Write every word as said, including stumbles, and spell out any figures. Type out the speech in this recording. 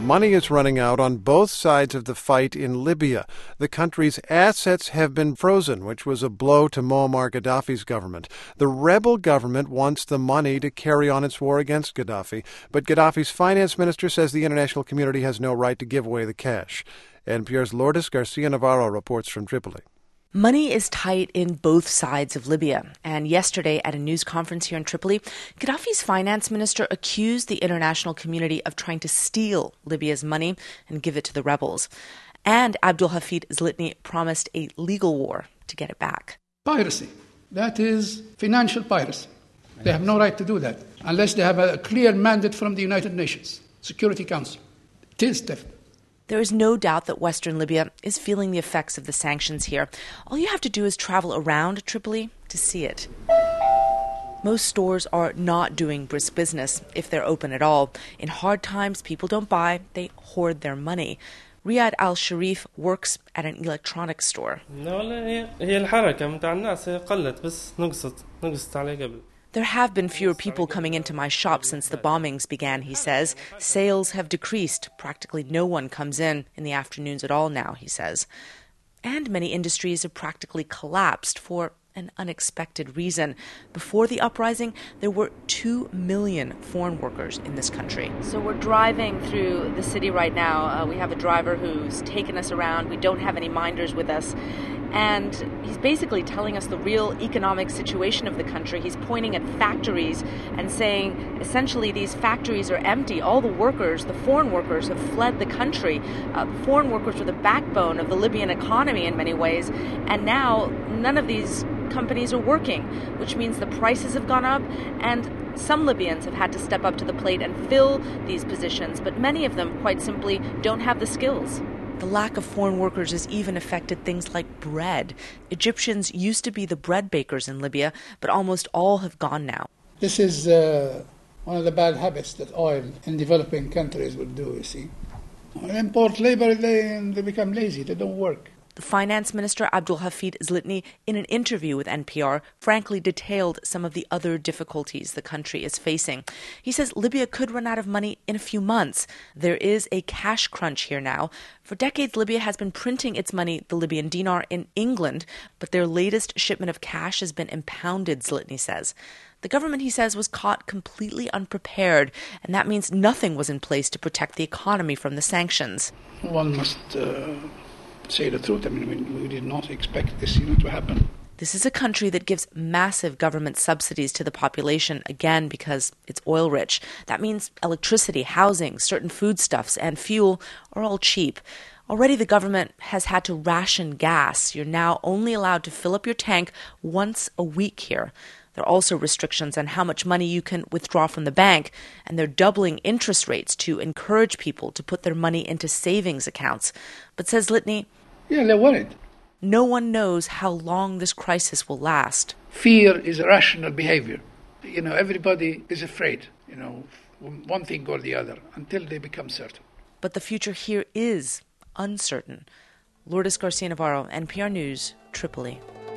Money is running out on both sides of the fight in Libya. The country's assets have been frozen, which was a blow to Muammar Gaddafi's government. The rebel government wants the money to carry on its war against Gaddafi, but Gaddafi's finance minister says the international community has no right to give away the cash. N P R's Lourdes Garcia Navarro reports from Tripoli. Money is tight in both sides of Libya. And yesterday at a news conference here in Tripoli, Gaddafi's finance minister accused the international community of trying to steal Libya's money and give it to the rebels. And Abdul Hafid Zlitni promised a legal war to get it back. Piracy. That is financial piracy. They have no right to do that unless they have a clear mandate from the United Nations Security Council. It is theft. There is no doubt that Western Libya is feeling the effects of the sanctions here. All you have to do is travel around Tripoli to see it. Most stores are not doing brisk business, if they're open at all. In hard times, people don't buy, they hoard their money. Riyad Al-Sharif works at an electronics store. There have been fewer people coming into my shop since the bombings began, he says. Sales have decreased. Practically no one comes in in the afternoons at all now, he says. And many industries have practically collapsed for an unexpected reason. Before the uprising, there were two million foreign workers in this country. So we're driving through the city right now. Uh, we have a driver who's taken us around. We don't have any minders with us. And he's basically telling us the real economic situation of the country. He's pointing at factories and saying, essentially, these factories are empty. All the workers, the foreign workers, have fled the country. Uh, foreign workers were the backbone of the Libyan economy in many ways. And now none of these companies are working, which means the prices have gone up, and some Libyans have had to step up to the plate and fill these positions, but many of them, quite simply, don't have the skills. The lack of foreign workers has even affected things like bread. Egyptians used to be the bread bakers in Libya, but almost all have gone now. This is uh, one of the bad habits that oil in developing countries will do, you see. When import labor, they, they become lazy, they don't work. The finance minister, Abdul Hafid Zlitni, in an interview with N P R, frankly detailed some of the other difficulties the country is facing. He says Libya could run out of money in a few months. There is a cash crunch here now. For decades, Libya has been printing its money, the Libyan dinar, in England, but their latest shipment of cash has been impounded, Zlitni says. The government, he says, was caught completely unprepared, and that means nothing was in place to protect the economy from the sanctions. One must uh, say the truth. I mean, we, we did not expect this, you know, to happen. This is a country that gives massive government subsidies to the population, again, because it's oil-rich. That means electricity, housing, certain foodstuffs, and fuel are all cheap. Already the government has had to ration gas. You're now only allowed to fill up your tank once a week here. There are also restrictions on how much money you can withdraw from the bank, and they're doubling interest rates to encourage people to put their money into savings accounts. But says Zlitni, yeah, they're worried. No one knows how long this crisis will last. Fear is irrational behavior. You know, everybody is afraid, you know, one thing or the other, until they become certain. But the future here is uncertain. Lourdes Garcia Navarro, N P R News, Tripoli.